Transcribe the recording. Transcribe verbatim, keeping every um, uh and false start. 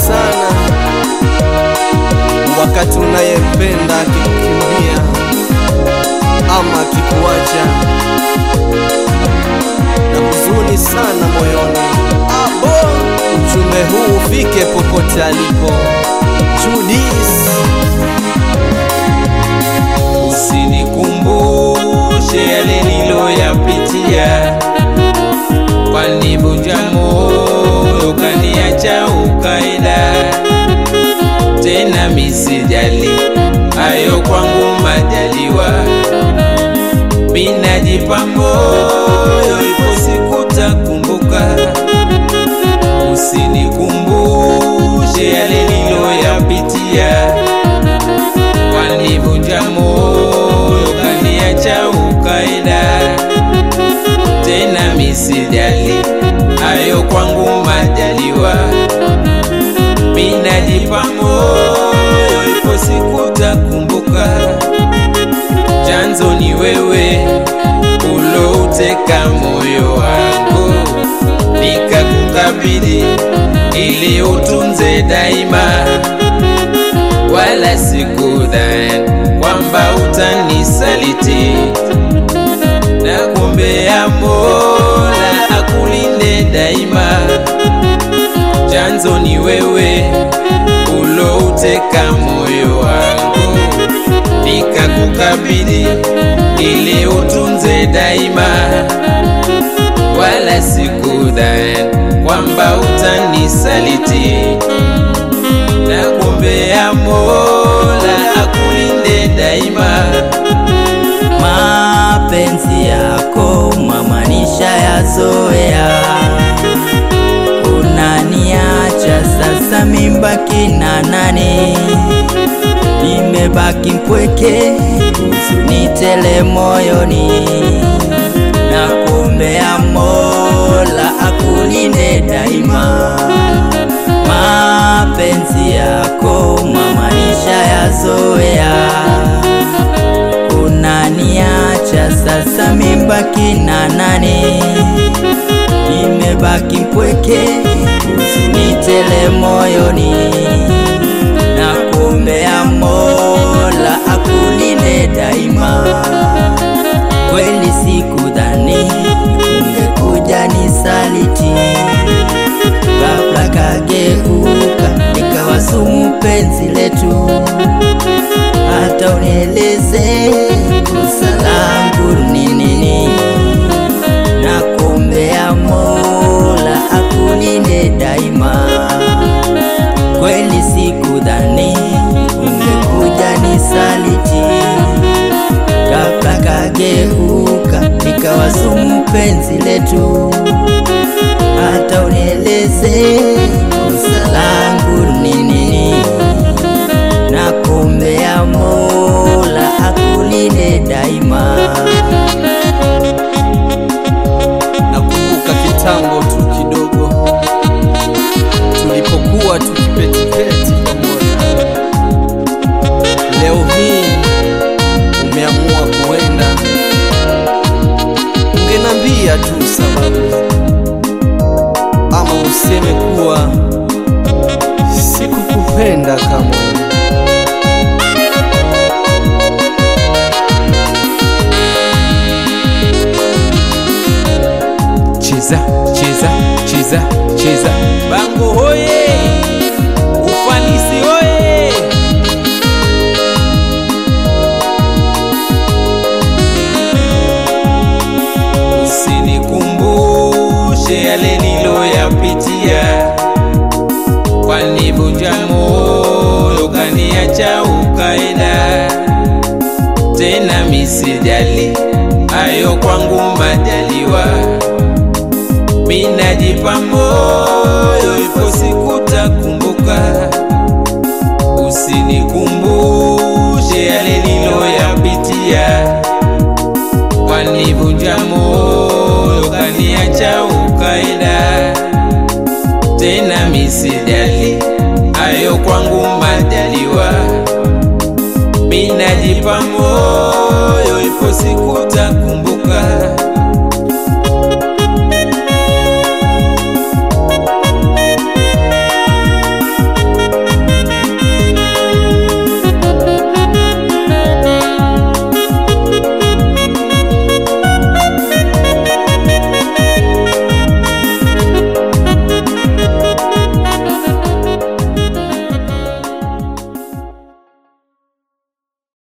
sana wakati unayempenda akikukimbia ama akikuacha, na huzuni sana moyoni. Abo, ujumbe huu ufike popote alipo. Judith, usinikumbushe yale niloyapitia, wanivunja moyo kaniacha ukaenda. Tena misijali hayo kwangu majaliwa, minajipa moyo ipo siku takumbuka. Usinikumbushe yale niloyapitia, wanivunja moyo kaniacha ukaenda. Tena misijali hayo kwangu majaliwa, minajipa moyo ipo siku takumbuka. Chanzo ni wewe ulouteka moyo wangu, nikakukabidhi ili utunze daima, wala sikudhani kwamba utanisaliti. Nakuombea Mola akulinde daima. Chanzo ni wewe ulouteka moyo wangu, nikakukabidhi ili utunze daima, wala sikudhani kwamba utanisaliti. Nakuombea Mola akulinde daima. Mapenzi yako mama nishayazoea, unaniacha sasa mimbaki na nani? Nimebaki mpweke, huzuni tele moyoni. Nakuombea Mola akulinde daima. Mapenzi yako mama nishayazoea, unaniacha sasa mimbaki na nani? Nimebaki mpweke, huzuni tele moyoni. Nakuombea Mola akulinde daima. Kweli sikudhani ungekuja nisaliti, ghafla kageuka nikawa sumu penzi letu. Hata unieleze kosa langu ni nini? Nakuombea Mola akulinde daima. Kweli sikudhani ungekuja nisaliti, ghafla kageuka nikawa sumu penzi letu. Hata unieleze kosa langu ni nini? Nakuombea Mola akulinde daima. nakumbuka kitambo tu kidogo tulipokuwa tukipetiketi pamoja. Leo hii umeamua kuenda, ungenambia tu sababu, ama useme kuwa sikukupenda kamwe. Cheza, cheza, cheza, cheza. Bango hoye, ufanisi hoye. Usinikumbushe yale niloyapitia, wanivunja moyo kaniacha ukaenda. Tena misijali hayo kwangu majaliwa, minajipa moyo ipo siku takumbuka. Usinikumbushe yale niloyapitia, wanivunja moyo kaniacha ukaenda. Tena misijali hayo kwangu majaliwa, minajipa moyo ipo siku takumbuka.